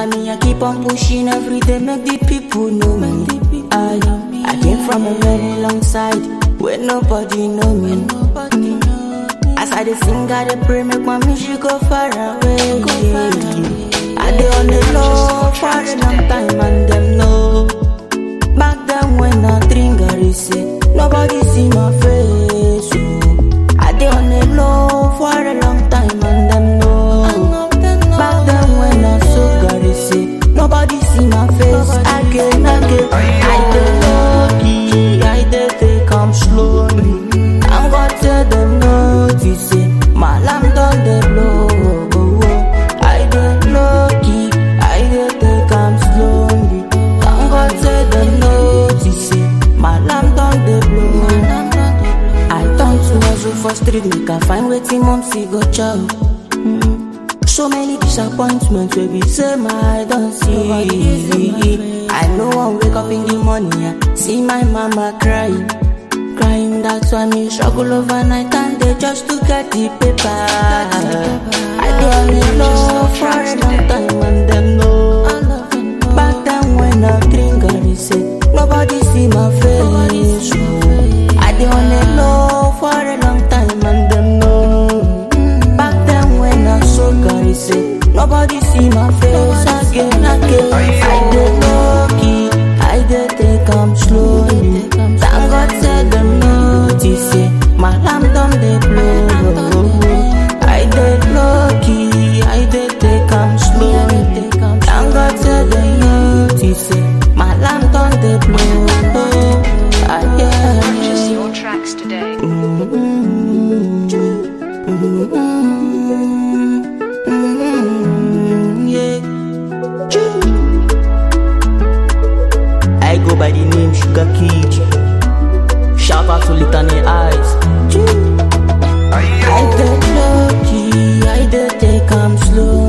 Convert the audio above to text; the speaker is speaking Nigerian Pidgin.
why me I keep on pushing every day, make the people know me. I came from a very long side where nobody know me. As I dey sing, I dey pray, make my music go far away. I dey on the low for a long time and them know. Back then when I drink Garisse, nobody see my face. Oh. I dey on the low for a long time and them know. Back then when I soak Garisse, nobody see my face. Again, I dey lucky, I dey take am slowly. I'm gonna tell them notice it, my lamp done the blow. I dey lucky, I dey take am slowly. I'm gonna tell them notice it, my lamp done the blow. I turn to hustle for street, make I find wetin mom see go chop. So many disappointments wey be say my don't see. I know I wake up in the morning, I see my mama crying. That's why me struggle overnight and they just to get the paper. I don't know for a long time and them know. Back then when I drink Garisse, nobody see my face. I don't know for a long time and them know. Back then when I saw Garisse, nobody see my face. Again, I dey lucky, I dey take am slowly. Thank God said them notice it, my lamp done the blow. I dey lucky, I dey take am slowly. Thank God said them notice it, my lamp done the blow. Purchase your tracks today. I go by the name Sugar Kid. Shout out to Litany Eyes. I dey lucky, I dey take am slow.